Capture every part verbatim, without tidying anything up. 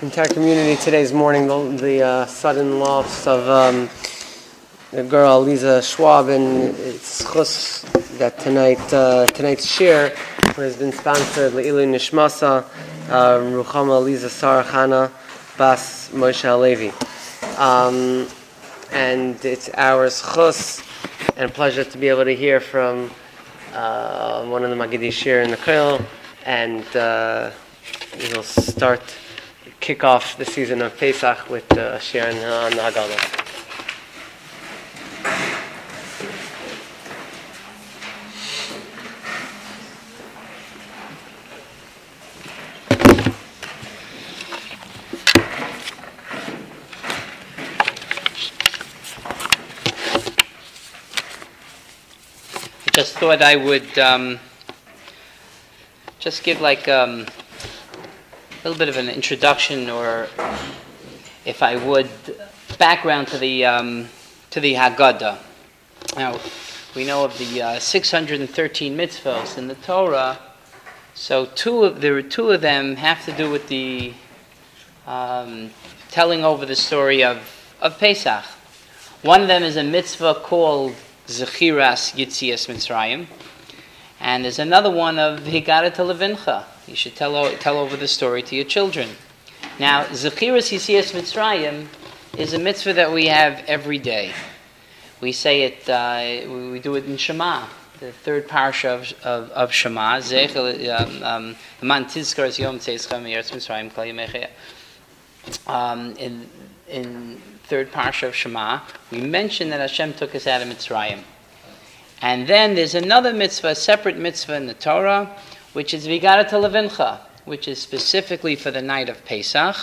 entire community today's morning, the, the uh, sudden loss of um, the girl Lisa Schwab, and it's chus that tonight uh, tonight's shir has been sponsored Le'ilu Nishmasa uh, Ruchama Lisa Sarah Chana Bas Moshe Halevi, um, and it's our chus and pleasure to be able to hear from uh, one of the Magidi Shir in the Koil, and uh, we'll start. Kick off the season of Pesach with uh, Sharon on the Haggadah. I just thought I would um, just give like um, a little bit of an introduction, or if I would, background to the um, to the Haggadah. Now, we know of the uh, six hundred thirteen mitzvahs in the Torah. So two of there are two of them have to do with the um, telling over the story of of Pesach. One of them is a mitzvah called Zechiras Yitzias Mitzrayim, and there's another one of Higgadah Levincha. You should tell tell over the story to your children. Now, Zechiras Yitzias Mitzrayim is a mitzvah that we have every day. We say it, uh, we, we do it in Shema, the third parsha of, of, of Shema. Um, in in third parsha of Shema, we mention that Hashem took us out of Mitzrayim. And then there's another mitzvah, a separate mitzvah in the Torah, which is Higgadah Levincha, which is specifically for the night of Pesach,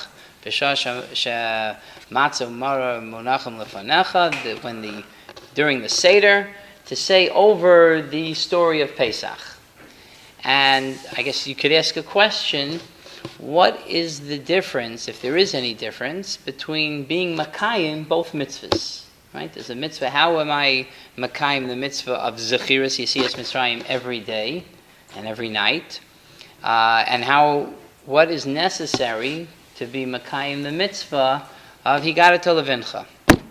when the during the Seder, to say over the story of Pesach. And I guess you could ask a question: what is the difference, if there is any difference, between being Makayim both mitzvahs? Right? There's a mitzvah. How am I Makayim the mitzvah of Zechiras Yitzias Mitzrayim every day and every night, uh, and how what is necessary to be Makayim the mitzvah of Higgadah Levincha.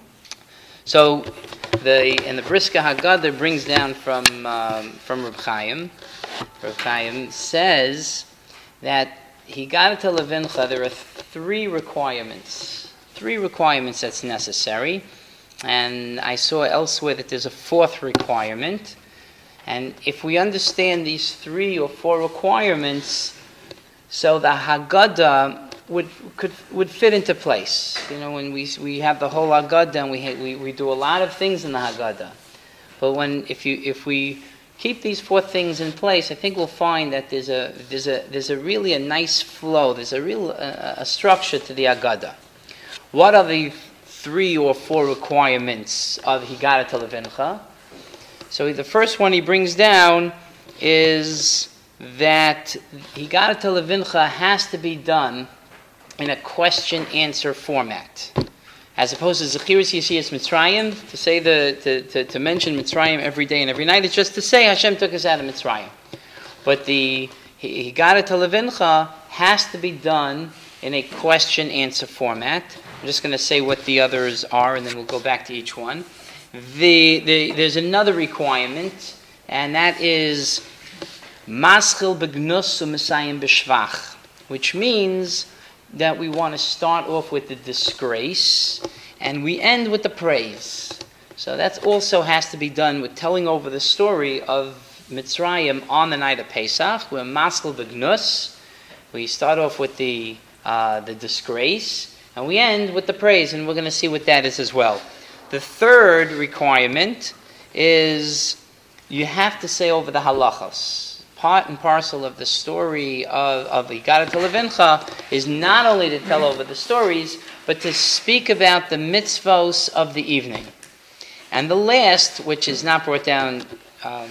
So the and the Briska Haggadah brings down from um, from Reb Chaim. Reb Chaim says that Higgadah Levincha, there are three requirements, three requirements that's necessary, and I saw elsewhere that there's a fourth requirement. And if we understand these three or four requirements, so the Haggadah would could would fit into place. You know, when we we have the whole Haggadah, and we we we do a lot of things in the Haggadah. But when if you if we keep these four things in place, I think we'll find that there's a there's a there's a really a nice flow. There's a real uh, a structure to the Haggadah. What are the three or four requirements of Higgadah Levincha? So the first one he brings down is that Higgadah Levincha has to be done in a question-answer format, as opposed to Zechiras Yitzias Mitzrayim. To say the to, to, to mention Mitzrayim every day and every night is just to say Hashem took us out of Mitzrayim. But the Higgadah Levincha has to be done in a question-answer format. I'm just going to say what the others are, and then we'll go back to each one. The, the there's another requirement, and that is Maschil Begnus U'Mesayim B'Shvach, which means that we want to start off with the disgrace and we end with the praise. So that also has to be done with telling over the story of Mitzrayim on the night of Pesach. We're Maschil Begnus. We start off with the uh, the disgrace and we end with the praise, and we're going to see what that is as well. The third requirement is you have to say over the halachos. Part and parcel of the story of, of Higgadah Levincha is not only to tell over the stories, but to speak about the mitzvos of the evening. And the last, which is not brought down, um,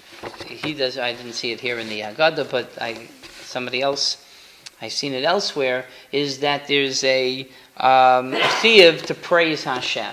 he does. I didn't see it here in the Haggadah, but I somebody else, I've seen it elsewhere, is that there's a, um, a chiyuv to praise Hashem.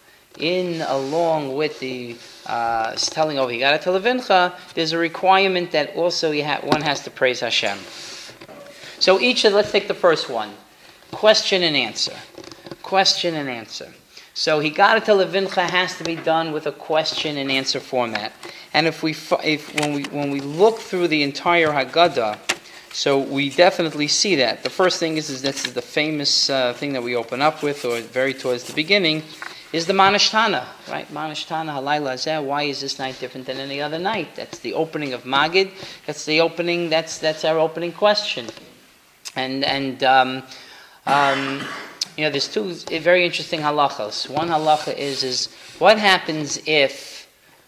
In along with the uh, telling over Higgadah Levincha, there's a requirement that also you ha- one has to praise Hashem. So each of, let's take the first one. question and answer. Question and answer. So Haggadah to Levincha has to be done with a question and answer format. And if we, if when we when we look through the entire Haggadah, so we definitely see that. The first thing is, is this is the famous uh, thing that we open up with, or very towards the beginning, is the Manashtana, right? Manashtana Halayla Zeh. Why is this night different than any other night? That's the opening of Magid. That's the opening. That's that's our opening question. And and um, um, you know, there's two very interesting halachas. One halacha is is what happens if,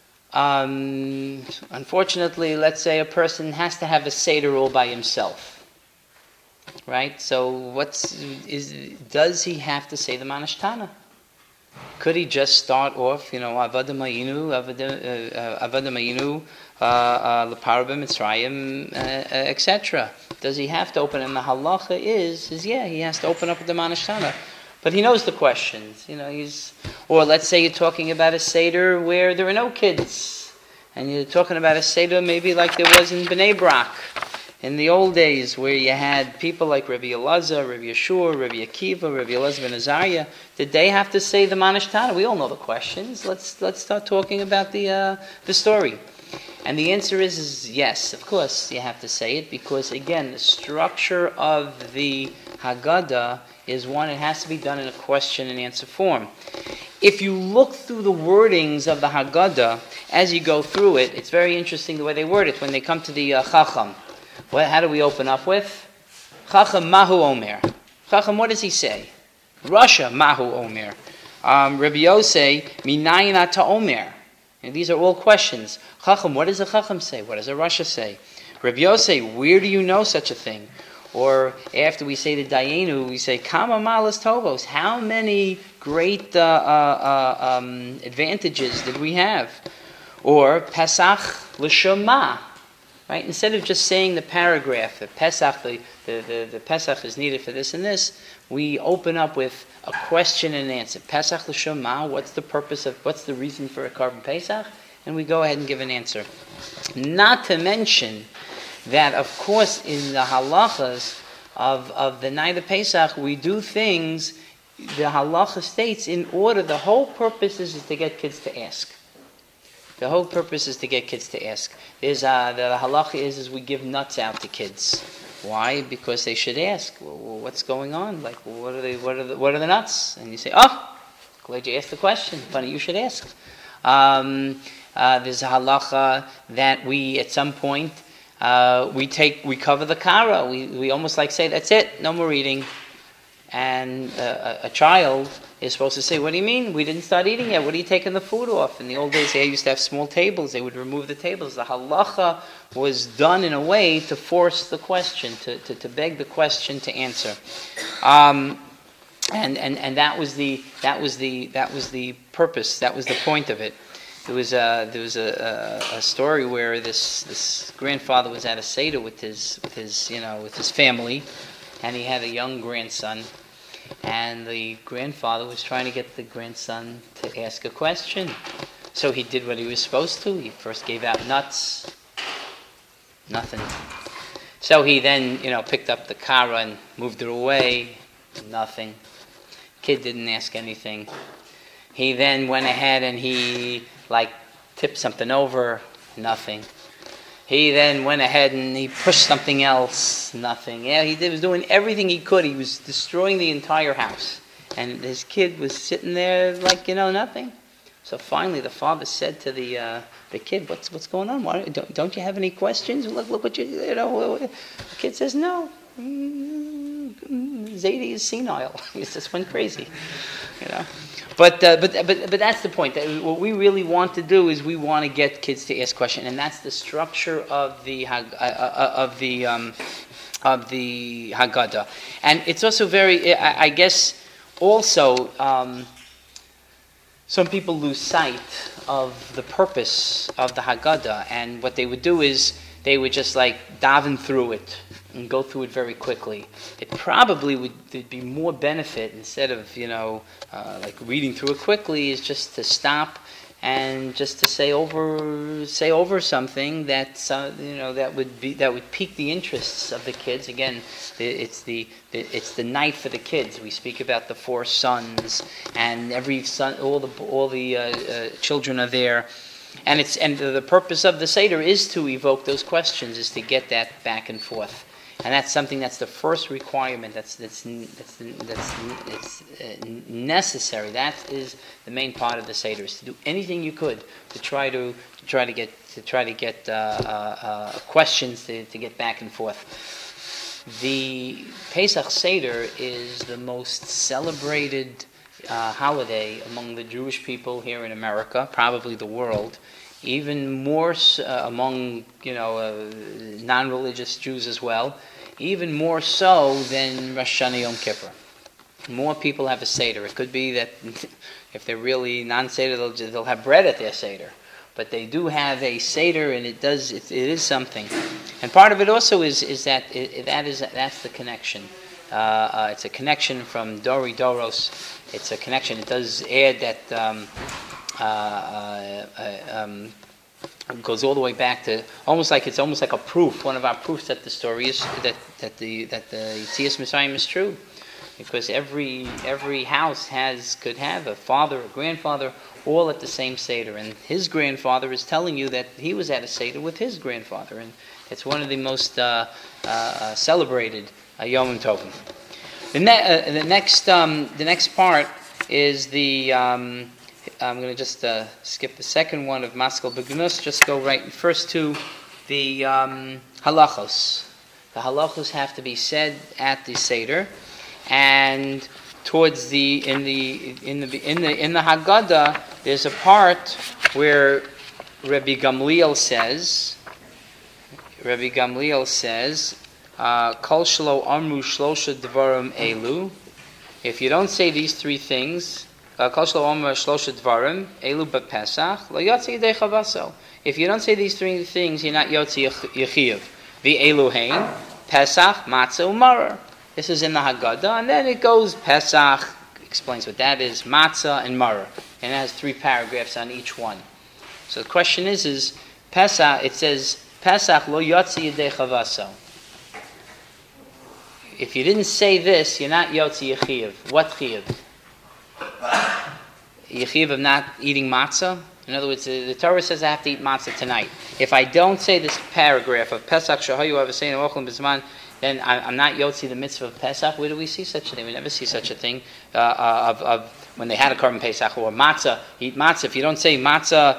um, unfortunately, let's say a person has to have a seder all by himself, right? So what's is does he have to say the Manashtana? Could he just start off, you know, Avada Mayinu, Avada Mayinu, Leparabim, Mitzrayim, et cetera? Does he have to open? And the halacha is, is yeah, he has to open up with the Manashtana. But he knows the questions, you know. He's, or let's say you're talking about a seder where there are no kids, and you're talking about a seder maybe like there was in Bnei Brak in the old days, where you had people like Rabbi Elazar, Rabbi Yeshua, Rabbi Akiva, Rabbi Elazar ben Azariah. Did they have to say the Manashtana? We all know the questions. Let's let's start talking about the uh, the story. And the answer is, is yes, of course you have to say it, because again, the structure of the Haggadah is one, it has to be done in a question and answer form. If you look through the wordings of the Haggadah, as you go through it, it's very interesting the way they word it. When they come to the uh, Chacham, well, how do we open up with? Chacham Mahu Omer. Chacham, what does he say? Rasha Mahu Omer. Um, Rabbi Yosei, Minayin Ata Omer. And these are all questions. Chacham, what does a Chacham say? What does a Rasha say? Rabbi Yosei, where do you know such a thing? Or after we say the Dayenu, we say, Kama Malas Tovos. How many great uh, uh, uh, um, advantages did we have? Or Pesach L'Shema. Right? Instead of just saying the paragraph, the Pesach, the, the, the, the Pesach is needed for this and this, we open up with a question and answer. Pesach l'shema, what's the purpose of, what's the reason for a carbon Pesach? And we go ahead and give an answer. Not to mention that, of course, in the halachas of, of the night of Pesach, we do things, the halacha states, in order, the whole purpose is, is to get kids to ask. The whole purpose is to get kids to ask. There's uh, the halacha is, is we give nuts out to kids. Why? Because they should ask. Well, what's going on? Like, what are they? What are the, what are the nuts? And you say, oh, glad you asked the question. Funny, you should ask. Um, uh, there's a halacha that we, at some point, uh, we take, we cover the kara. We we almost like say, that's it, no more eating. And uh, a, a child is supposed to say, what do you mean? We didn't start eating yet. What are you taking the food off? In the old days, they used to have small tables. They would remove the tables. The halacha was done in a way to force the question, to, to, to beg the question to answer. Um, and, and, and that was the that was the that was the purpose. That was the point of it. There was a there was a, a, a story where this this grandfather was at a seder with his with his you know with his family, and he had a young grandson. And the grandfather was trying to get the grandson to ask a question. So he did what he was supposed to. He first gave out nuts. Nothing. So he then, you know, picked up the kara and moved it away. Nothing. Kid didn't ask anything. He then went ahead and he, like, tipped something over. Nothing. He then went ahead and he pushed something else. Nothing. Yeah, he did, was doing everything he could. He was destroying the entire house. And his kid was sitting there like, you know, nothing. So finally the father said to the uh, the kid, what's what's going on? Why, don't, don't you have any questions? Look, look what you, you know. The kid says, no. Zadie is senile. He just went crazy. You know. But, uh, but but but that's the point. That what we really want to do is we want to get kids to ask questions, and that's the structure of the uh, uh, of the um, of the Haggadah. And it's also very, I, I guess, also um, some people lose sight of the purpose of the Haggadah, and what they would do is they would just like daven through it and go through it very quickly. It probably would there'd be more benefit instead of, you know, uh, like reading through it quickly, is just to stop, and just to say over say over something that uh, you know that would be that would pique the interests of the kids. Again, it's the, the it's the night for the kids. We speak about the four sons, and every son, all the all the uh, uh, children are there, and it's and the purpose of the Seder is to evoke those questions, is to get that back and forth. And that's something that's the first requirement. That's that's that's that's it's uh, necessary. That is the main part of the Seder, is to do anything you could to try to, to try to get to try to get uh, uh, uh, questions to, to get back and forth. The Pesach Seder is the most celebrated uh, holiday among the Jewish people here in America, probably the world. Even more uh, among you know uh, non-religious Jews as well, even more so than Rosh Hashanah Yom Kippur. More people have a Seder. It could be that if they're really non-Seder, they'll, they'll have bread at their Seder. But they do have a Seder, and it does it, it is something. And part of it also is is that it, that is that's the connection. Uh, uh, it's a connection from Dori Doros. It's a connection. It does add that. Um, Uh, uh, um, goes all the way back to almost like it's almost like a proof. One of our proofs that the story is that that the that the Yetzias Mitzrayim is true, because every every house has could have a father, a grandfather, all at the same Seder, and his grandfather is telling you that he was at a Seder with his grandfather, and it's one of the most uh, uh, celebrated uh, Yom Tovim. The, ne- uh, the next um, the next part is the. Um, I'm going to just uh, skip the second one of Maskal Begunus, just go right first to the um, halachos. The halachos have to be said at the Seder, and towards the in the in the in the in the Haggadah, there's a part where Rabbi Gamliel says, Rabbi Gamliel says, Kol shelo amru shlosha dvarim elu. If you don't say these three things. If you don't say these three things, you're not Yotzi Yechiv. The Eluhain, Pesach, Matzah, Umarer. This is in the Haggadah, and then it goes Pesach, explains what that is, Matzah, and Marer. And it has three paragraphs on each one. So the question is, is Pesach, it says, Pesach lo Yotzi Yedei Chavaso. If you didn't say this, you're not Yotzi Yechiv. What Chiv? Yechiv of not eating matzah. In other words, the, the Torah says I have to eat matzah tonight. If I don't say this paragraph of Pesach Shahayu Avasein Ochlim Bizman, then I, I'm not Yotzi the mitzvah of Pesach. Where do we see such a thing? We never see such a thing uh, uh, of, of when they had a carbon Pesach or matzah. Eat matzah. If you don't say matzah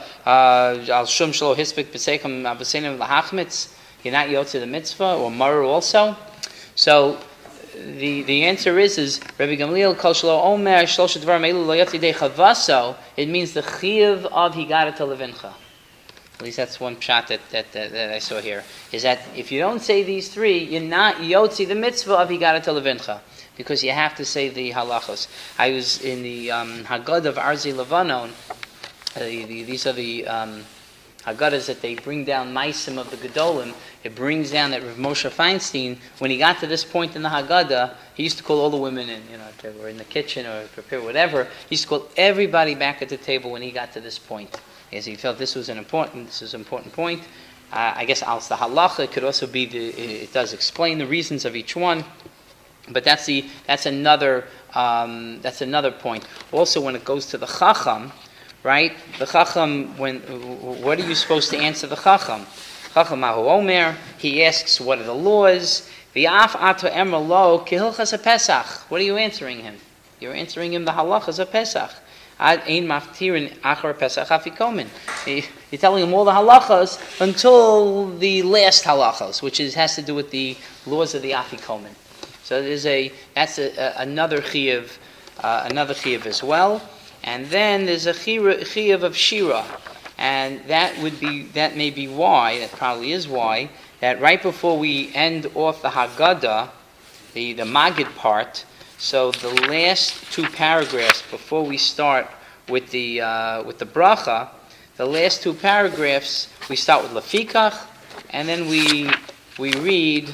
al shum shlo hispik b'seikum avasein lahachmitz, you're not Yotzi the mitzvah, or maror also. So. The the answer is is Rabbi Gamliel Kol Shelo Omer Shlosha Dvarim Elu Lo Yotzi Dei Chavaso. It means the chiyuv of Higarata Levincha. At least that's one shot that, that that that I saw here. Is that if you don't say these three, you're not Yotzi the mitzvah of Higarata Levincha, because you have to say the halachos. I was in the um, Haggadah of Arzi Levanon. Uh, the, the, these are the um, Haggadahs that they bring down Maisim of the Gedolim. It brings down that Rav Moshe Feinstein, when he got to this point in the Haggadah, he used to call all the women in, you know, if they were in the kitchen or prepare whatever, he used to call everybody back at the table when he got to this point. As he felt this was an important, this is an important point. Uh, I guess als the halacha, it could also be, the, it does explain the reasons of each one. But that's the, that's another, um, that's another point. Also, when it goes to the Chacham, right? The Chacham, when, what are you supposed to answer the Chacham? Chacham Mahu Omer, he asks, what are the laws? V'af ato emer lo kihilchas a Pesach. What are you answering him? You're answering him the halachas of Pesach. Ad ein maftirin achar Pesach afikomen. You're telling him all the halachas until the last halachas, which is has to do with the laws of the afikomen. So there's a that's a, a, another chiyuv, uh, another chiyuv as well. And then there's a chiyuv of shira. And that would be, that may be why, that probably is why, that right before we end off the Haggadah, the, the Magid part, so the last two paragraphs before we start with the uh, with the bracha, the last two paragraphs we start with Lefikach, and then we we read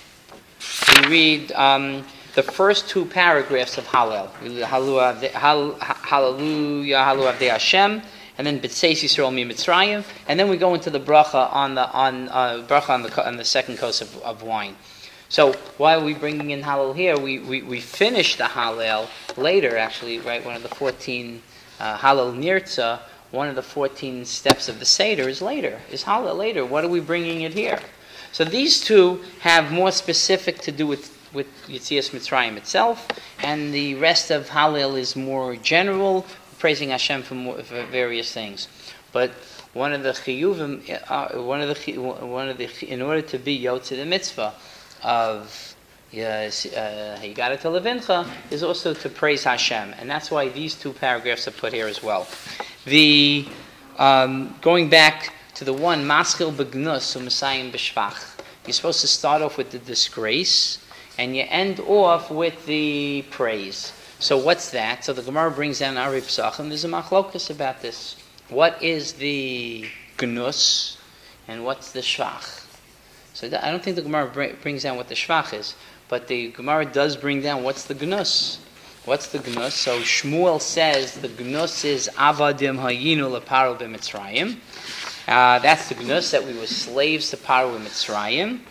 we read um, the first two paragraphs of Hallel, Hallelujah, Hallelujah, Hallelujah Hashem. and then B'tseis Yisrael Mi Mitzrayim, and then we go into the bracha on the on uh, bracha on the on the second kos of, of wine. So why are we bringing in Hallel here? We we we finish the Hallel later, actually, right? One of the fourteen uh, Hallel Nirtza, one of the fourteen steps of the Seder is later. Is Hallel later? What are we bringing it here? So these two have more specific to do with with Yetzias Mitzrayim itself, and the rest of Hallel is more general, praising Hashem for, more, for various things. But one of the chiyuvim, uh, one of the one of the in order to be Yotze the mitzvah of Higara to Levincha is also to praise Hashem, and that's why these two paragraphs are put here as well. The um, going back to the one Maschil Begnus U'Mesayim B'Shvach, you're supposed to start off with the disgrace, and you end off with the praise. So what's that? So the Gemara brings down Ari Pesachim. There's a machlokus about this. What is the gnus, and what's the shvach? So I don't think the Gemara brings down what the shvach is, but the Gemara does bring down what's the gnus. What's the gnus? So Shmuel says the gnus is avadim hayinu leparo b'Mitzrayim. Uh, that's the gnus, that we were slaves to Paro b'Mitzrayim.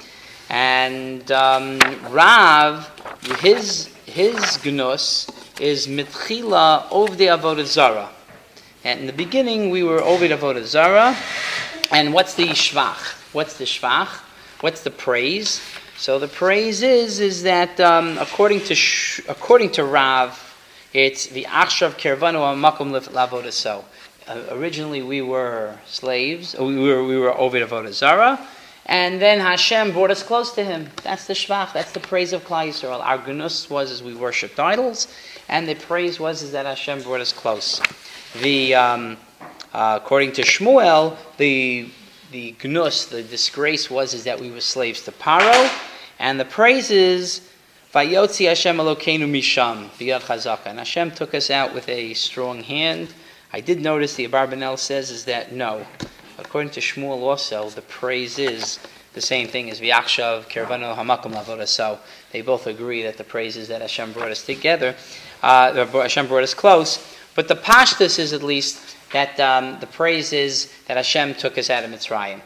And um, Rav, his his gnus is mitchila ovdei avodah zara. And in the beginning, we were ovdei avodah zara. And what's the shvach? What's the shvach? What's the praise? So the praise is is that um, according to sh- according to Rav, it's the achshav kervanu hamakom lavodah so. Uh, originally, we were slaves. We were we were ovdei avodah zara. And then Hashem brought us close to Him. That's the shvach. That's the praise of Klal Yisrael. Our gnus was as we worshipped idols, and the praise was is that Hashem brought us close. The um, uh, according to Shmuel, the the gnus, the disgrace was is that we were slaves to Paro, and the praise is Vayotzi Hashem Elokeinu Misham B'yad Chazaka. And Hashem took us out with a strong hand. I did notice the Abarbanel says is that no. According to Shmuel also, the praise is the same thing as V'yachshav Kervanu Hamakom Lavodah. So they both agree that the praise is that Hashem brought us together, uh, Hashem brought us close. But the pashtus is at least that um, the praise is that Hashem took us out of Mitzrayim.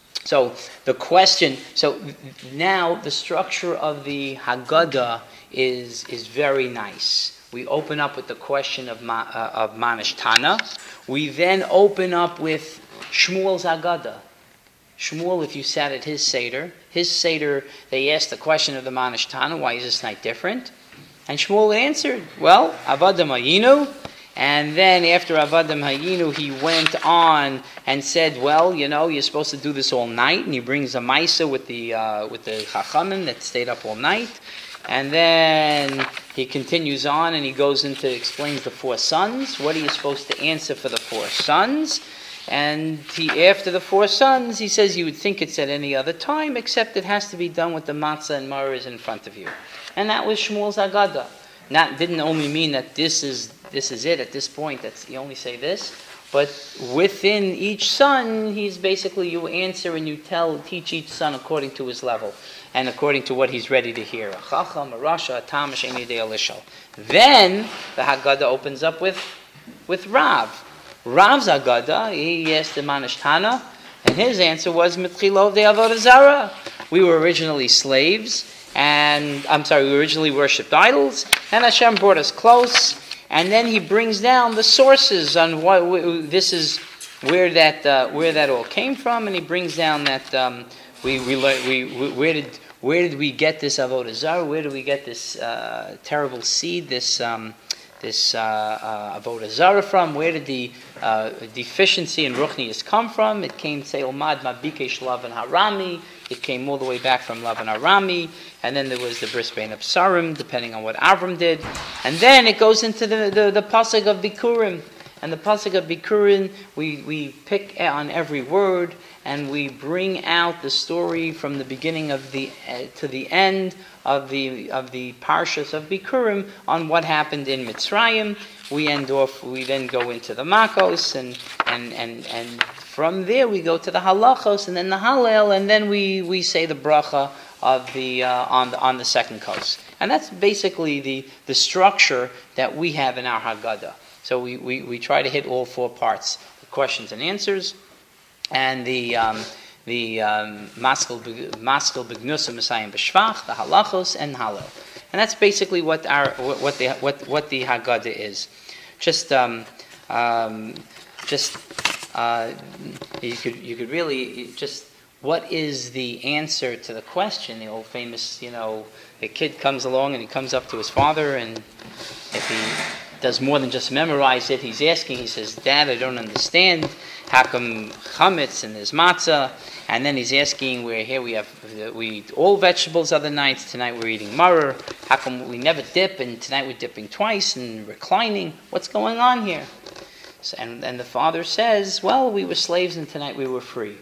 So the question, so now the structure of the Haggadah is is very nice. We open up with the question of Ma, uh, of Manish Tana. We then open up with Shmuel's Haggadah. Shmuel, if you sat at his Seder, his Seder, they asked the question of the Manish Tana, why is this night different? And Shmuel answered, well, Avadim Hayinu. And then after Avadim Hayinu, he went on and said, well, you know, you're supposed to do this all night. And he brings a Maisa with the uh, with the Chachamim that stayed up all night. And then he continues on and he goes into, explains the four sons. What are you supposed to answer for the four sons? And he, after the four sons, he says you would think it's at any other time, except it has to be done with the matzah and maror is in front of you. And that was Shmuel's Haggadah. That didn't only mean that this is this is it at this point. That's you only say this, but within each son, he's basically you answer and you tell teach each son according to his level and according to what he's ready to hear. A chacham, a rasha, a tamish, any day alishal. Then the Haggadah opens up with with Rav. Rav's Haggadah, he asked the Manish Tana, and his answer was Mitchilo de Avodah Zara. We were originally slaves, and I'm sorry, we originally worshipped idols, and Hashem brought us close. And then he brings down the sources on what this is, where that uh, where that all came from, and he brings down that um, we we, we we where did where did we get this Avodah Zara? Where did we get this uh, terrible seed? This um, this uh, uh, Avodah Zara from? Where did the uh, deficiency in Ruchnius come from? It came Seilmad Mabikesh Lavan Harami. It came all the way back from Lavan Harami, and then there was the Bris Bein Absarim, depending on what Avram did, and then it goes into the the, the pasuk of Bikurim, and the pasuk of Bikurim we we pick on every word, and we bring out the story from the beginning of the uh, to the end of the of the parshas of Bikurim on what happened in Mitzrayim. We end off. We then go into the Makos, and and and and from there we go to the Halachos, and then the Hallel, and then we, we say the bracha of the uh, on the on the second kos. And that's basically the the structure that we have in our Haggadah. So we, we, we try to hit all four parts. The questions and answers, and the um, the um, Maskil B'Gnusa Messiah B'Shvach, the Halachos, and Hallel. And that's basically what our what the what what the Haggadah is. Just um, um, just uh, you could you could really just what is the answer to the question? The old famous, you know, the kid comes along and he comes up to his father, and if he does more than just memorize it, he's asking. He says, "Dad, I don't understand. How come chametz and there's matzah?" And then he's asking, "We're here. We have we eat all vegetables other nights. Tonight we're eating maror. How come we never dip? And tonight we're dipping twice and reclining. What's going on here?" So, and and the father says, "Well, we were slaves and tonight we were free."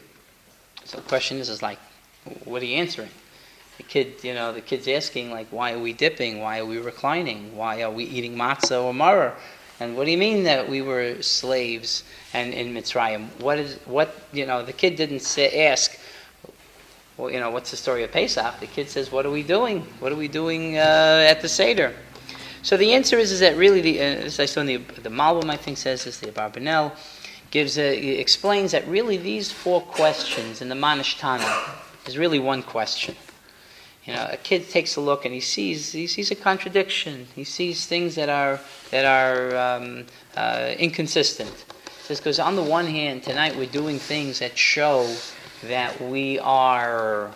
So the question is, is like, what are you answering? The kid, you know, the kid's asking, like, why are we dipping? Why are we reclining? Why are we eating matzah or maror? And what do you mean that we were slaves and in Mitzrayim? What is, what, you know, the kid didn't say, ask, well, you know, what's the story of Pesach? The kid says, what are we doing? What are we doing uh, at the Seder? So the answer is, is that really, the, uh, as I saw in the, the Malbim, I think, says this, the Abarbanel, gives a, explains that really these four questions in the Manishtana is really one question. You know, a kid takes a look and he sees he sees a contradiction. He sees things that are that are um, uh, inconsistent. This goes on the one hand, tonight we're doing things that show that we are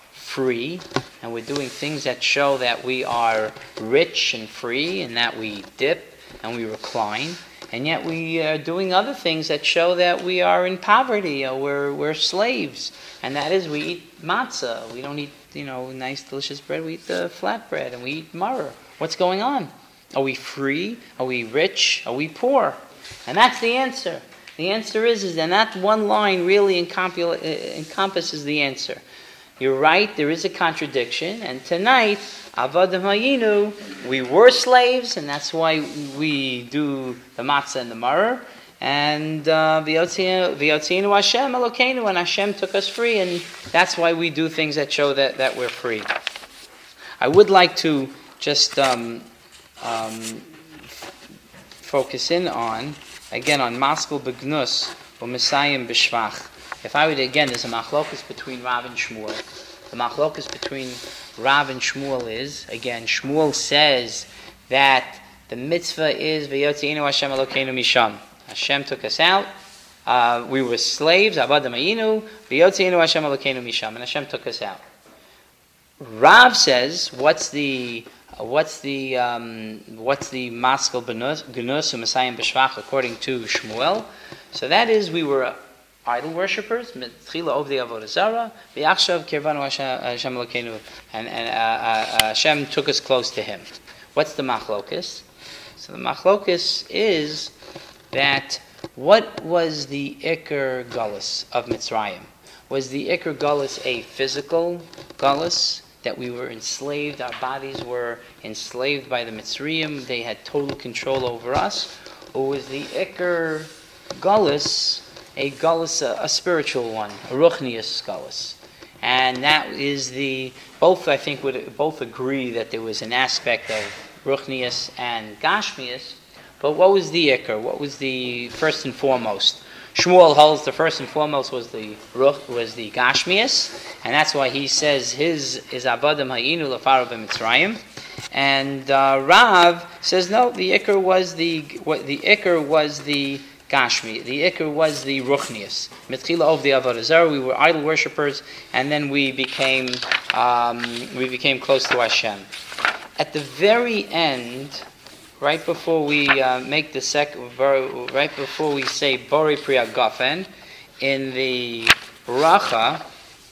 free, and we're doing things that show that we are rich and free, and that we dip and we recline. And yet we are doing other things that show that we are in poverty, or we're we're slaves. And that is, we eat matzah. We don't eat, you know, nice, delicious bread. We eat the flat bread, and we eat maror. What's going on? Are we free? Are we rich? Are we poor? And that's the answer. The answer is, is and that one line really encompul- encompasses the answer. You're right, there is a contradiction, and tonight, Avadim Hayinu, we were slaves, and that's why we do the matzah and the maror, and V'yotzienu Hashem Elokeinu, and Hashem took us free, and that's why we do things that show that, that we're free. I would like to just um, um, focus in on, again, on Maskil B'Gnus, or Messiah B'Shvach. If I would, again, there's a machlokus between Rav and Shmuel. The machlokus between Rav and Shmuel is, again, Shmuel says that the mitzvah is V'yotzienu Hashem Elokeinu Misham. Hashem took us out. Uh, we were slaves. Avadim Hayinu. V'yotzienu Hashem Elokeinu Misham. And Hashem took us out. Rav says, what's the what's the um, what's the Maskil Gnus or Messiah B'Shvach according to Shmuel? So that is, we were idol worshippers, Tchila Ovdei Avodah Zarah, V'yachshav Kirvanu Hashem Elokeinu, and, and uh, uh, Hashem took us close to Him. What's the machlokus? So the machlokus is that what was the Iker Gullus of Mitzrayim? Was the Iker Gullus a physical Gullus, that we were enslaved, our bodies were enslaved by the Mitzrayim, they had total control over us? Or was the Iker Gullus a gullus, a, a spiritual one, a ruchnius gullus? And that is the, both I think would both agree that there was an aspect of ruchnius and gashmius, but what was the ikar? What was the first and foremost? Shmuel holds the first and foremost was the ruch, was the gashmius, and that's why he says his is avadim hayinu lefaro b'mitzrayim. And uh, Rav says no, the ikar was the what the ikar was the Gashmi. The Iker was the Ruchnius. Mitchila of the Avodah Zarah, we were idol worshippers, and then we became um, we became close to Hashem. At the very end, right before we uh, make the sec, right before we say Bori Priya Gafen, in the Bracha,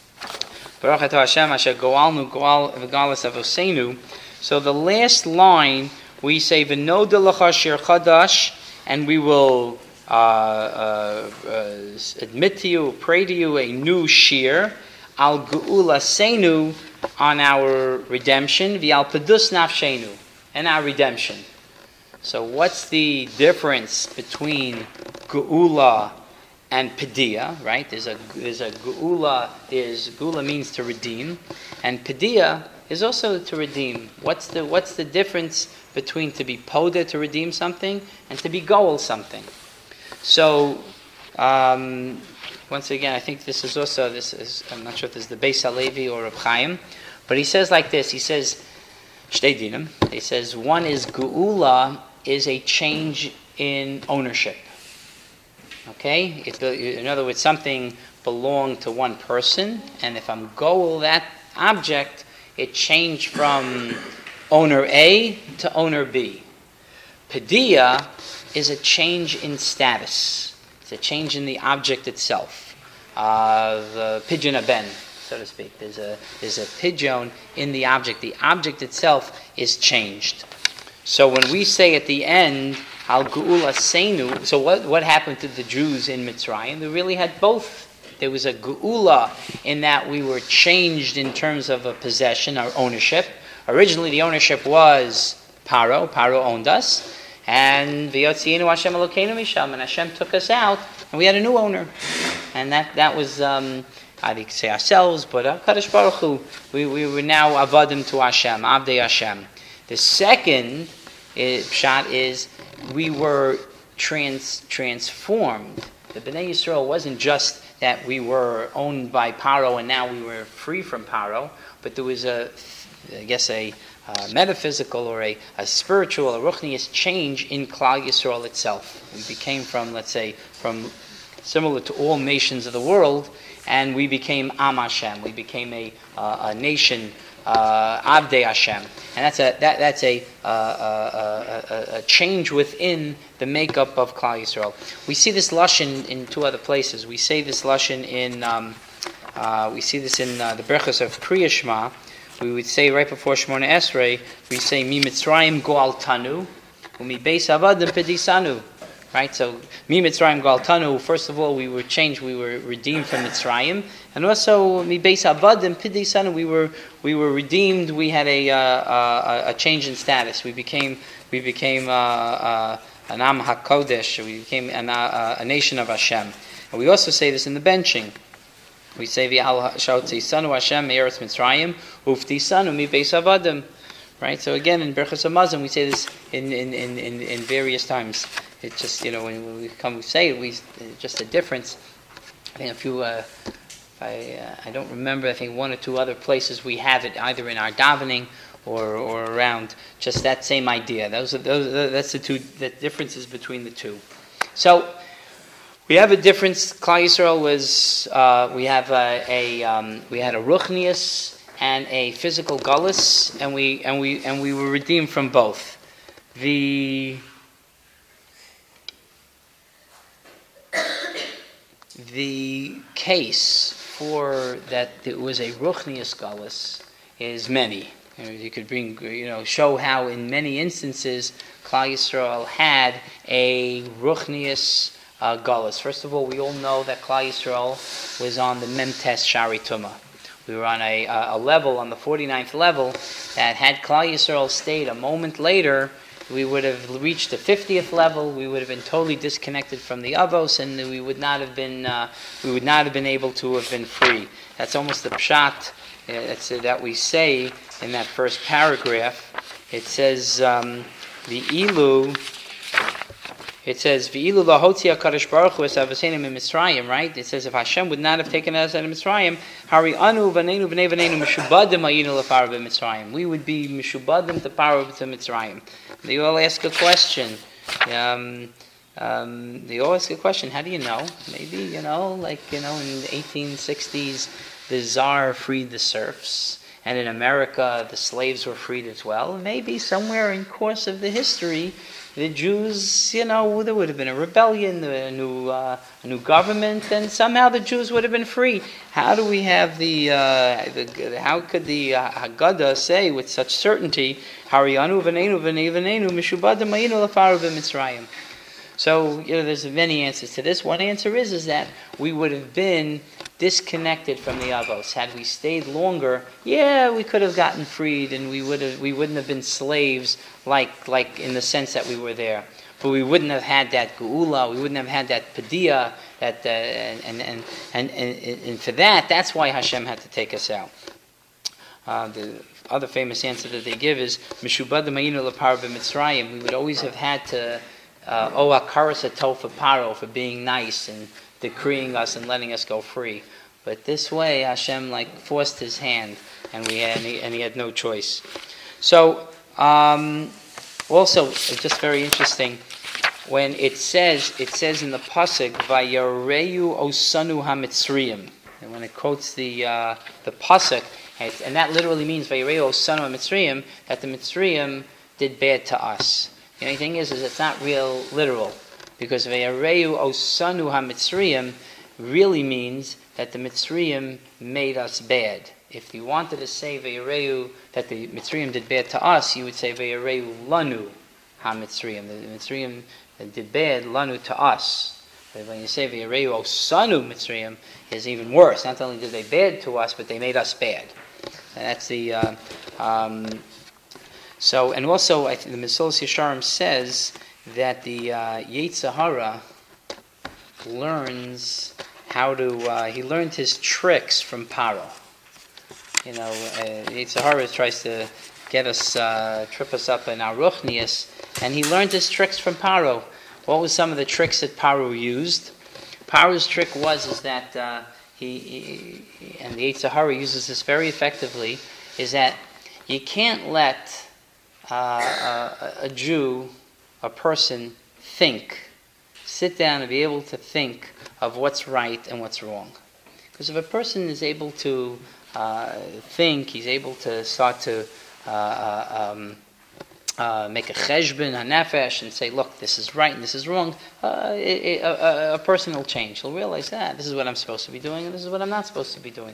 Baruch Atah Hashem Asher Goalnu Goal V'Galas Avosenu. So the last line we say V'Noda L'cha Shir Chadash, and we will Uh, uh, uh, admit to you, pray to you a new shir, al geula seinu, on our redemption, v'al pedus nafshenu, and our redemption. So what's the difference between geula and pedia, right? There's a there's a geula, there's geula means to redeem, and pedia is also to redeem. What's the what's the difference between to be poda, to redeem something, and to be goel something? So Um, once again, I think this is also, this is, I'm not sure if this is the Beis Halevi or Reb Chaim, but he says like this, he says, Shtei dinim, he says, one is Geula is a change in ownership. Okay? It, in other words, something belonged to one person, and if I'm Goel that object, it changed from owner A to owner B. Padiyah is a change in status. It's a change in the object itself. Uh, the pigeon aben, so to speak. There's a there's a pigeon in the object. The object itself is changed. So when we say at the end, Al Geula Seinu, so what, what happened to the Jews in Mitzrayim? They really had both. There was a Geula in that we were changed in terms of a possession, our ownership. Originally the ownership was Paro. Paro owned us. And V'yotzienu Hashem Elokeinu Misham, and Hashem took us out, and we had a new owner. And that, that was, um, I could say ourselves, but uh, Kadosh Baruch Hu, we, we were now avadim to Hashem, Avdei Hashem. The second is, shot is, we were trans, transformed. The Bnei Yisrael wasn't just that we were owned by Paro and now we were free from Paro, but there was a, I guess a uh, metaphysical or a, a spiritual, a ruchnius change in Klal Yisrael itself. We became from, let's say, from similar to all nations of the world, and we became Am Hashem. We became a, uh, a nation, uh, Avdei Hashem, and that's a that that's a, uh, a, a, a change within the makeup of Klal Yisrael. We see this lashon in two other places. We say this lashon in um, uh, we see this in uh, the brachos of Kriya Shema. We would say right before Shemona Esrei, we say Mi Mitzrayim Goal Tanu, Umi Beis Avadim Pedisanu. Right, so Mi Mitzrayim Goal Tanu. First of all, we were changed. We were redeemed from Mitzrayim, and also Mi Beis Avadim Pedisanu. We were we were redeemed. We had a uh, uh, a change in status. We became we became uh, uh, an Am HaKodesh. We became an, uh, a nation of Hashem. And we also say this in the benching. We say V'al Shautzi Sanu Hashem Me'eretz Mitzrayim Ufti Sanu Mi Beis Avadim. Right, so again in Berachos Hamazon we say this in in, in, in in various times. It's just, you know, when we come we say it, we just a difference. I think a few. Uh, I uh, I don't remember. I think one or two other places we have it either in our davening or or around. Just that same idea. Those are those. That's the two. The differences between the two. So. We have a difference. Klal Yisrael was uh, we have a, a um, we had a ruchnius and a physical gullus, and we and we and we were redeemed from both. The the case for that it was a ruchnius gullus is many. You know, you could bring you know show how in many instances Klal Yisrael had a ruchnius Uh, Galus. First of all, we all know that Klal Yisrael was on the Memtes Shari Tumah. We were on a, a level, on the forty-ninth level, that had Klal Yisrael stayed a moment later, we would have reached the fiftieth level. We would have been totally disconnected from the Avos, and we would not have been uh, we would not have been able to have been free. That's almost the pshat uh, that we say in that first paragraph. It says um, the Ilu. It says, "V'ilu lahotzi HaKadosh Baruch Hu es avaseinu miMitzrayim." Right? It says, if Hashem would not have taken us out of Mitzrayim, Hari anu v'neinu v'nei v'neinu mishubadim hayinu l'paro b'Mitzrayim. We would be mishubadim to paro to Mitzrayim. They all ask a question. Um, um, they all ask a question. How do you know? Maybe you know, like you know, in the eighteen sixties, the Tsar freed the serfs, and in America, the slaves were freed as well. Maybe somewhere in course of the history, the Jews, you know, there would have been a rebellion, a new, uh, a new government, and somehow the Jews would have been free. How do we have the? Uh, the how could the uh, Haggadah say with such certainty, "Harianu v'neinu v'nei v'neinu mishubadim hayinu l'paro b'Mitzrayim"? So, you know, there's many answers to this. One answer is is that we would have been disconnected from the Avos. Had we stayed longer, yeah, we could have gotten freed, and we would have we wouldn't have been slaves like like in the sense that we were there. But we wouldn't have had that geula. We wouldn't have had that padiyah. That uh, and, and, and and and and for that, that's why Hashem had to take us out. Uh, the other famous answer that they give is mishubadim hayinu l'paro b'Mitzrayim. We would always have had to. Uh, oh, akaras atov for paro, for being nice and decreeing us and letting us go free. But this way, Hashem like forced his hand, and we had, and he, and he had no choice. So, um, also, just very interesting, when it says, it says in the pasuk, "Vayareyu osanu hamitzriyim," and when it quotes the uh, the pasuk, and, and that literally means "Vayareyu osanu hamitzriyim," that the Mitzrayim did bad to us. The only thing is, is it's not real literal, because "Vayareyu osanu hamitzriyim" really means that the Mitzrayim made us bad. If you wanted to say Vayareyu, that the Mitzrayim did bad to us, you would say Vayareyu lanu ha-Mitzrayim. The Mitzrayim did bad lanu to us. But when you say Vayareyu osanu Mitzrayim, is even worse. Not only did they bad to us, but they made us bad. And that's the uh, um, so. And also, I think the Mesilas Yesharim says that the uh, Yetzer Hara learns how to. Uh, he learned his tricks from Paro. You know, uh, Yetzer Hara tries to get us, uh, trip us up in our ruchnius, and he learned his tricks from Paro. What was some of the tricks that Paro used? Paro's trick was is that uh, he, he, and the Yetzer Hara uses this very effectively, is that you can't let uh, a, a Jew, a person, think, sit down and be able to think of what's right and what's wrong. Because if a person is able to uh, think, he's able to start to uh, uh, um, uh, make a cheshbon, a nefesh, and say, look, this is right and this is wrong, uh, it, it, a, a person will change. He'll realize that this is what I'm supposed to be doing and this is what I'm not supposed to be doing.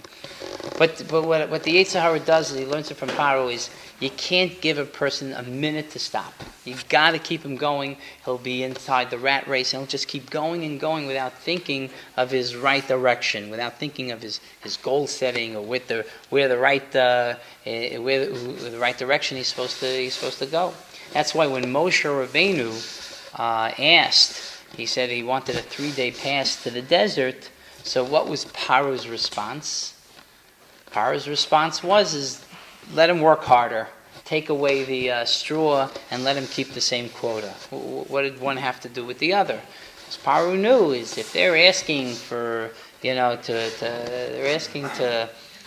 But but what, what the Yetzer Hara does, is he learns it from Paro, is you can't give a person a minute to stop. You've got to keep him going. He'll be inside the rat race, and he'll just keep going and going without thinking of his right direction, without thinking of his, his goal setting, or with the where the right uh, where, where the right direction he's supposed to he's supposed to go. That's why when Moshe Rabbeinu uh, asked, he said he wanted a three-day pass to the desert. So what was Paro's response? Paro's response was, is let him work harder, take away the uh, straw, and let him keep the same quota. What did one have to do with the other? Because Paro knew is if they're asking for, you know, to, to they're asking to,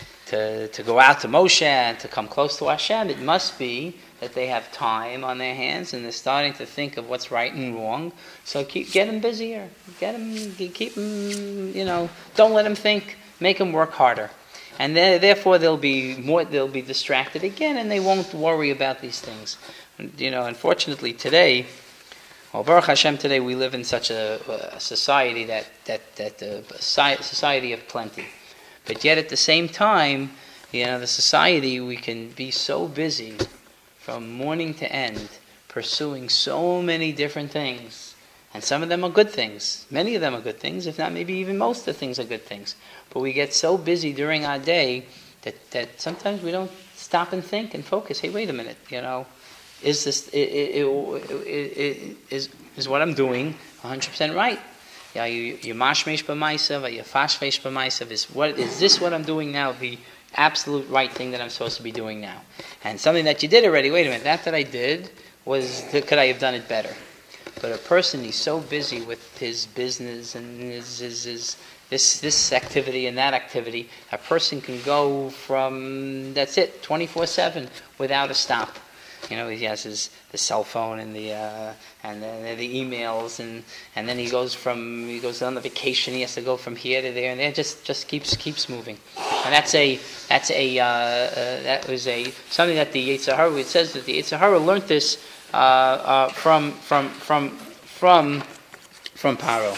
to to go out to Moshe and to come close to Hashem, it must be that they have time on their hands and they're starting to think of what's right and wrong. So keep get them busier, get them, keep them, you know, don't let them think, make them work harder. And therefore they'll be more, they'll be distracted again, and they won't worry about these things. You know, unfortunately today, well, Baruch Hashem, today we live in such a, a society that that that uh, a society of plenty. But yet at the same time, you know, the society, we can be so busy from morning to end, pursuing so many different things. And some of them are good things. Many of them are good things, if not maybe even most of the things are good things. But we get so busy during our day that, that sometimes we don't stop and think and focus. Hey, wait a minute, you know, is this it, it, it, it, is is what I'm doing one hundred percent right? Yeah, you you mashmesh b'maisav, you fashmesh b'maisav. Is what is this what I'm doing now the absolute right thing that I'm supposed to be doing now? And something that you did already. Wait a minute, that that I did was could I have done it better? But a person, he's so busy with his business and his, his, his this this activity and that activity, a person can go from, that's it, twenty-four seven without a stop. You know, he has his the cell phone and the uh, and the, the emails, and, and then he goes from he goes on the vacation. He has to go from here to there, and there just, just keeps keeps moving. And that's a that's a uh, uh, that was a something that the Yetzer Hara, it says that the Yetzer Hara learned this uh, uh, from from from from from Paro.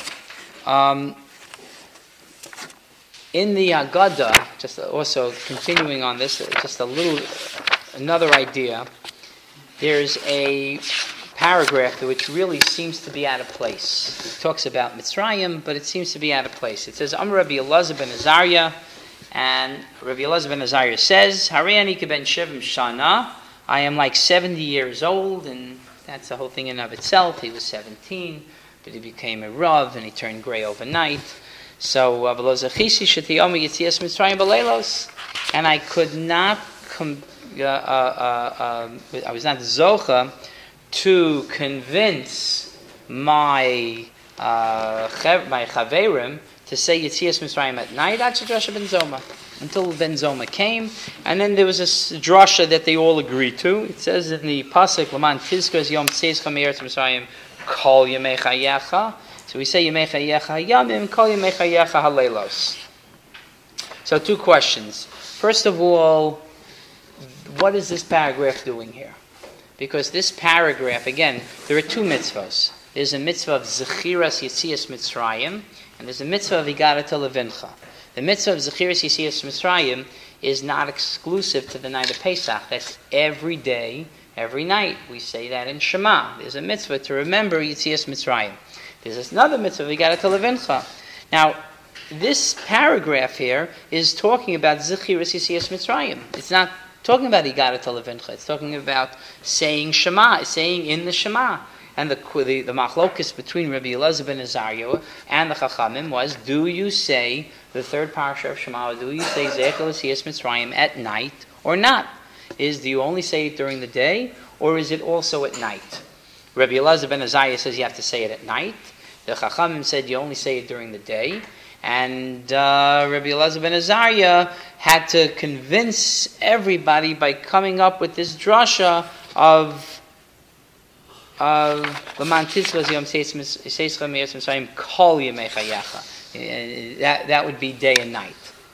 Um, in the Haggadah, just also continuing on this, just a little another idea. There's a paragraph which really seems to be out of place. It talks about Mitzrayim, but it seems to be out of place. It says, Amar Rabbi Elazar ben Azariah, and Rabbi Elazar ben Azariah says, Harei ani ben shevim shana, I am like seventy years old, and that's the whole thing in of itself. He was seventeen, but he became a Rav, and he turned gray overnight. So, and I could not come. Uh, uh, uh, I was not zocha to convince my uh, my chaverim to say Yetzias Mitzrayim at night, Ad Shedrasha Ben Zoma, until Ben Zoma came, and then there was this drasha that they all agreed to. It says in the pasuk, Laman Tizkos Yom Tzeischa Me'eretz Mitzrayim Kol Yemei Chayecha. So we say Yemei Chayecha Yamim Kol Yemei Chayecha Haleilos. So two questions. First of all, what is this paragraph doing here? Because this paragraph, again, there are two mitzvahs. There's a mitzvah of Zechiras Yetzias Mitzrayim, and there's a mitzvah of Higarat Levincha. The mitzvah of Zechiras Yetzias Mitzrayim is not exclusive to the night of Pesach. That's every day, every night. We say that in Shema. There's a mitzvah to remember Yetzias Mitzrayim. There's another mitzvah of Higarat Levincha. Now, this paragraph here is talking about Zechiras Yetzias Mitzrayim. It's not talking about Higarat Levincha. It's talking about saying Shema, saying in the Shema. And the the, the machlokus between Rabbi Elazar ben Azariah and the Chachamim was: do you say the third parsha of Shema? Do you say Zechiras Yetzias Mitzrayim at night or not? Is do you only say it during the day, or is it also at night? Rabbi Elazar ben Azariah says you have to say it at night. The Chachamim said you only say it during the day. And uh, Rabbi Elazar ben Azariah had to convince everybody by coming up with this drasha of of Laman Tizkos Yom Tzeischa Me'eretz Mitzrayim Kol Yemei Chayecha. That that would be day and night.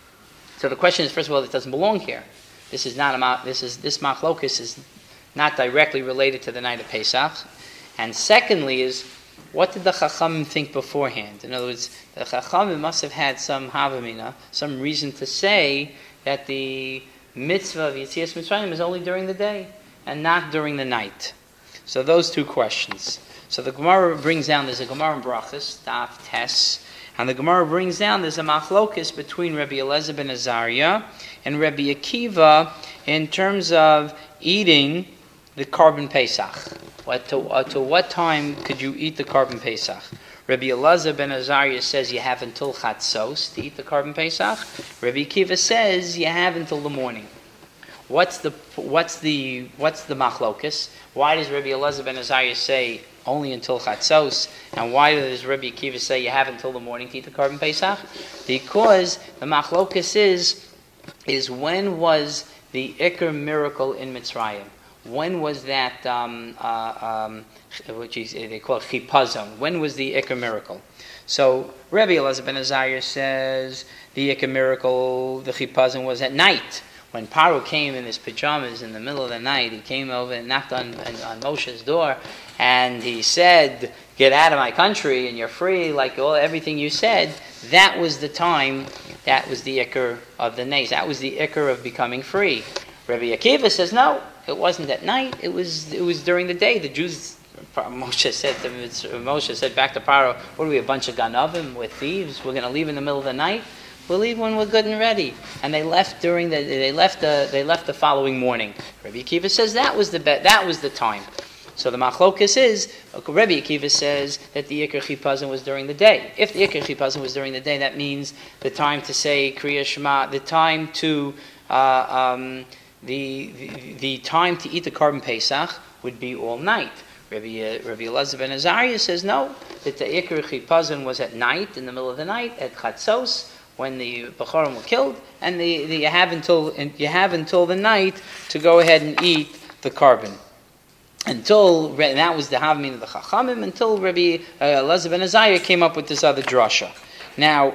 So the question is, first of all, it doesn't belong here. This is not a this is this machlokus is not directly related to the night of Pesach. And secondly, is what did the Chachamim think beforehand? In other words, the Chachamim must have had some havamina, some reason to say that the mitzvah of Yetzias Mitzrayim is only during the day and not during the night. So those two questions. So the Gemara brings down, there's a Gemara in Brachos, Daf Tes, and the Gemara brings down, there's a machlokus between Rabbi Elazar ben Azariah and Rabbi Akiva in terms of eating the Korban Pesach. What to, uh, to what time could you eat the Korban Pesach? Rabbi Elazar ben Azariah says you have until Chatzos to eat the Korban Pesach. Rabbi Akiva says you have until the morning. What's the what's the what's the machlokus? Why does Rabbi Elazar ben Azariah say only until Chatzos, and why does Rabbi Akiva say you have until the morning to eat the Korban Pesach? Because the machlokus is is when was the Iker miracle in Mitzrayim? When was that, um, uh, um, which is, they call it chipazon? When was the Iker miracle? So Rabbi Elazar ben Azariah says the Iker miracle, the chipazon, was at night. When Paro came in his pajamas in the middle of the night, he came over and knocked on, on Moshe's door, and he said, "Get out of my country, and you're free," like all everything you said. That was the time, that was the Iker of the Nays. That was the Iker of becoming free. Rabbi Akiva says, no, it wasn't at night. It was it was during the day. The Jews, Moshe said to Moshe said back to Paro, "What are we, a bunch of ganavim with thieves? We're going to leave in the middle of the night. We'll leave when we're good and ready." And they left during the they left the they left the following morning. Rabbi Akiva says that was the be- that was the time. So the machlokus is Rabbi Akiva says that the Iker Chipazon was during the day. If the Iker Chipazon was during the day, that means the time to say Kriya Shema, the time to uh, um, the, the the time to eat the Korban Pesach would be all night. Rabbi uh, Rabbi Elazar ben Azariah says no, that the Iker Chipazon was at night, in the middle of the night at Chatzos, when the Bechorim were killed, and the, the, you have until you have until the night to go ahead and eat the Korban. Until, and that was the Havmin of the Chachamim, until Rabbi uh, Elazar ben Azariah came up with this other drasha. Now,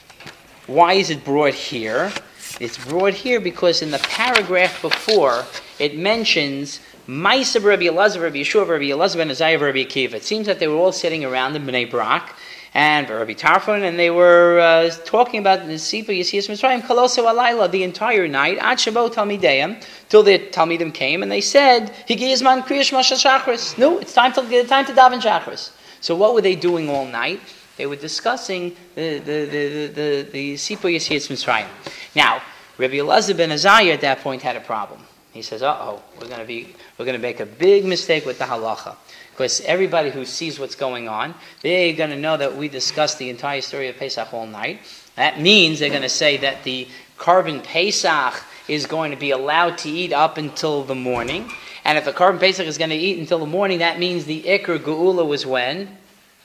why is it brought here? It's brought here because in the paragraph before, it mentions Ma'aseh Rabbi Elazar, Rabbi Yeshua, Rabbi Elazar ben Azariah, Rabbi Akiva. It seems that they were all sitting around in Bnei Brak, and Rabbi Tarfon, and they were uh, talking about the Sipa Yetzias Mitzrayim Kaloso Alayla the entire night, Ad Shabo Talmideim, till the Talmidim came, and they said, Higiyazman Kriya Shema Shachris. No, it's time to time to daven Shachris. So what were they doing all night? They were discussing the the the the, the Sipa Yetzias Mitzrayim. Now, Rabbi Elazar ben Azariah at that point had a problem. He says, "Uh oh, we're going to be we're going to make a big mistake with the halacha." Because everybody who sees what's going on, they're going to know that we discussed the entire story of Pesach all night. That means they're going to say that the Korban Pesach is going to be allowed to eat up until the morning. And if the Korban Pesach is going to eat until the morning, that means the Iker Geula was when?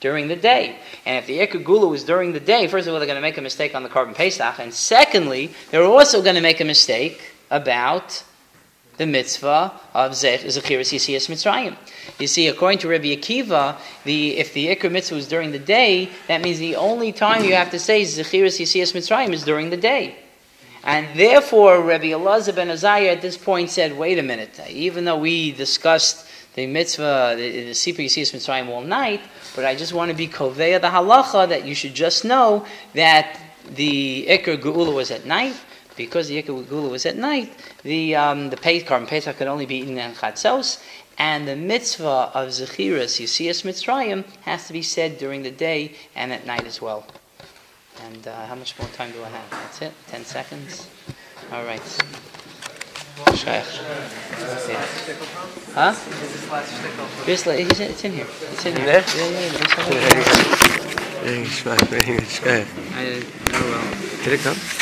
during the day. And if the Iker Gula was during the day, first of all, they're going to make a mistake on the Korban Pesach, and secondly, they're also going to make a mistake about the mitzvah of Zechiras Yetzias Mitzrayim. You see, according to Rabbi Akiva, the if the Iker mitzvah was during the day, that means the only time you have to say Zechiras Yetzias Mitzrayim is during the day. And therefore, Rabbi Elazar ben Azariah at this point said, wait a minute, even though we discussed the mitzvah, the, the Sipur Yetzias Mitzrayim all night, but I just want to be Koveya the halacha that you should just know that the Iker Geula was at night. Because the Iker Geula was at night, the um, the Korban Pesach could only be eaten in Chatzos, and the mitzvah of Zechiras Yetzias Mitzrayim has to be said during the day and at night as well. And uh, how much more time do I have? That's it? Ten seconds? All right. Shaykh. Yeah. Huh? This, it's, it's in here. It's in here. There? Yeah, yeah, yeah. Very good. Very good. I, oh well. Did it come?